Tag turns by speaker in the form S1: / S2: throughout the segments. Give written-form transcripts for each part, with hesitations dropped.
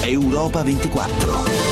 S1: Europa 24.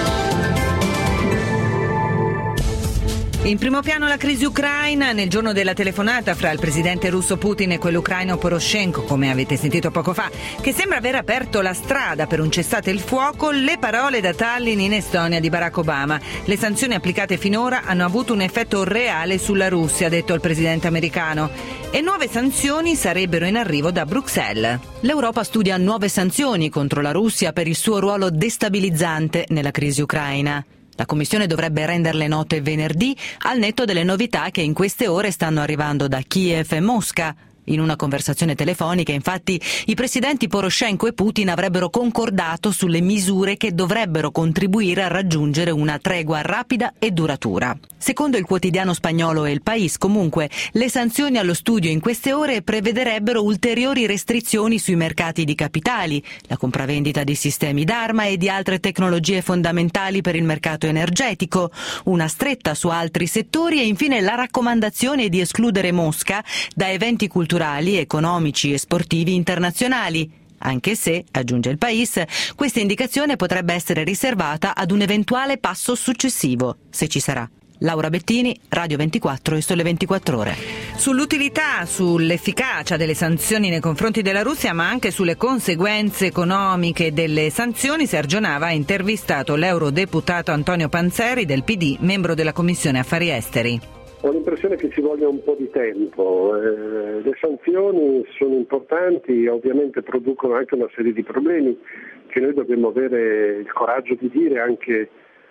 S2: In primo piano la crisi ucraina. Nel giorno della telefonata fra il presidente russo Putin e quello ucraino Poroshenko, come avete sentito poco fa, che sembra aver aperto la strada per un cessate il fuoco, le parole da Tallinn in Estonia di Barack Obama. Le sanzioni applicate finora hanno avuto un effetto reale sulla Russia, ha detto il presidente americano, e nuove sanzioni sarebbero in arrivo da Bruxelles.
S3: L'Europa studia nuove sanzioni contro la Russia per il suo ruolo destabilizzante nella crisi ucraina. La Commissione dovrebbe renderle note venerdì, al netto delle novità che in queste ore stanno arrivando da Kiev e Mosca. In una conversazione telefonica, infatti, i presidenti Poroshenko e Putin avrebbero concordato sulle misure che dovrebbero contribuire a raggiungere una tregua rapida e duratura. Secondo il quotidiano spagnolo El País, comunque, le sanzioni allo studio in queste ore prevederebbero ulteriori restrizioni sui mercati di capitali, la compravendita di sistemi d'arma e di altre tecnologie fondamentali per il mercato energetico, una stretta su altri settori e infine la raccomandazione di escludere Mosca da eventi culturali, economici e sportivi internazionali. Anche se, aggiunge il País, questa indicazione potrebbe essere riservata ad un eventuale passo successivo, se ci sarà. Laura Bettini, Radio 24 e Sole 24 Ore.
S2: Sull'utilità, sull'efficacia delle sanzioni nei confronti della Russia, ma anche sulle conseguenze economiche delle sanzioni, Sergio Nava ha intervistato l'eurodeputato Antonio Panzeri del PD, membro della Commissione Affari Esteri.
S4: Ho l'impressione che ci voglia un po' di tempo. Le sanzioni sono importanti, ovviamente producono anche una serie di problemi che noi dobbiamo avere il coraggio di dire anche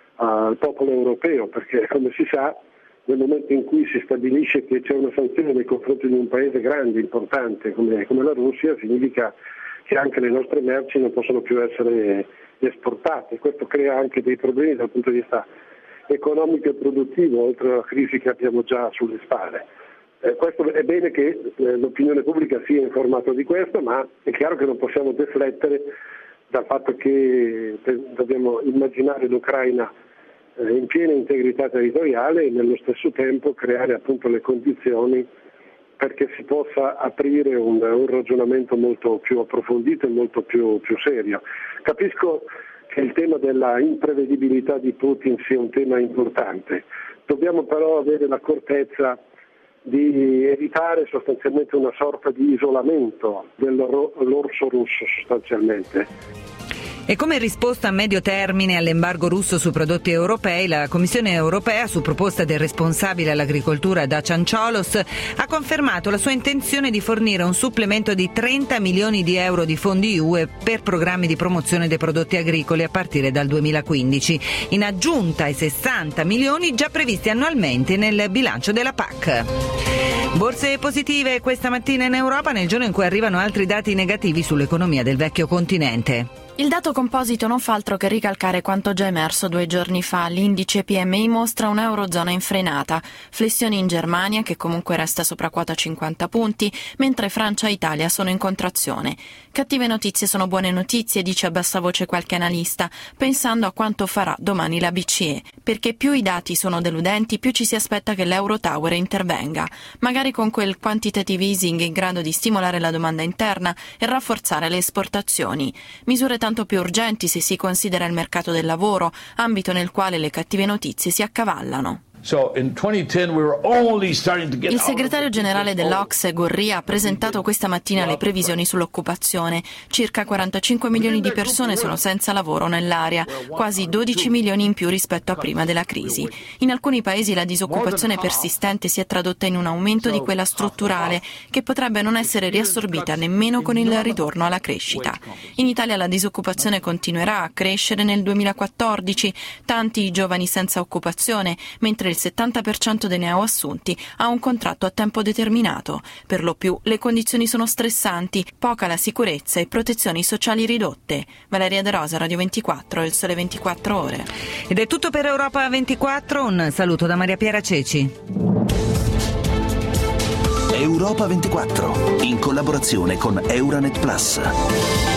S4: al popolo europeo, perché come si sa, nel momento in cui si stabilisce che c'è una sanzione nei confronti di un paese grande, importante come la Russia, significa che anche le nostre merci non possono più essere esportate. Questo crea anche dei problemi dal punto di vista economico e produttivo, oltre alla crisi che abbiamo già sulle spalle. Questo è bene che l'opinione pubblica sia informata di questo, ma è chiaro che non possiamo deflettere dal fatto che dobbiamo immaginare l'Ucraina in piena integrità territoriale e nello stesso tempo creare appunto le condizioni perché si possa aprire un ragionamento molto più approfondito e molto più serio. Capisco che il tema della imprevedibilità di Putin sia un tema importante. Dobbiamo però avere l'accortezza di evitare sostanzialmente una sorta di isolamento dell'orso russo sostanzialmente.
S2: E come risposta a medio termine all'embargo russo su prodotti europei, la Commissione europea, su proposta del responsabile all'agricoltura Dacian Ciolos, ha confermato la sua intenzione di fornire un supplemento di 30 milioni di euro di fondi UE per programmi di promozione dei prodotti agricoli a partire dal 2015, in aggiunta ai 60 milioni già previsti annualmente nel bilancio della PAC. Borse positive questa mattina in Europa, nel giorno in cui arrivano altri dati negativi sull'economia del vecchio continente.
S5: Il dato composito non fa altro che ricalcare quanto già emerso 2 giorni fa. L'indice PMI mostra un'eurozona in frenata, flessioni in Germania che comunque resta sopra quota 50 punti, mentre Francia e Italia sono in contrazione. Cattive notizie sono buone notizie, dice a bassa voce qualche analista, pensando a quanto farà domani la BCE, perché più i dati sono deludenti, più ci si aspetta che l'Eurotower intervenga, magari con quel quantitative easing in grado di stimolare la domanda interna e rafforzare le esportazioni. Misure tanto più urgenti se si considera il mercato del lavoro, ambito nel quale le cattive notizie si accavallano. Il segretario generale dell'Ocse, Gurria, ha presentato questa mattina le previsioni sull'occupazione. Circa 45 milioni di persone sono senza lavoro nell'area, quasi 12 milioni in più rispetto a prima della crisi. In alcuni paesi la disoccupazione persistente si è tradotta in un aumento di quella strutturale, che potrebbe non essere riassorbita nemmeno con il ritorno alla crescita. In Italia la disoccupazione continuerà a crescere nel 2014, tanti i giovani senza occupazione, mentre il 70% dei neoassunti ha un contratto a tempo determinato. Per lo più le condizioni sono stressanti, poca la sicurezza e protezioni sociali ridotte. Valeria De Rosa, Radio 24, Il Sole 24 Ore.
S2: Ed è tutto per Europa 24, un saluto da Maria Piera Ceci.
S1: Europa 24, in collaborazione con Euranet Plus.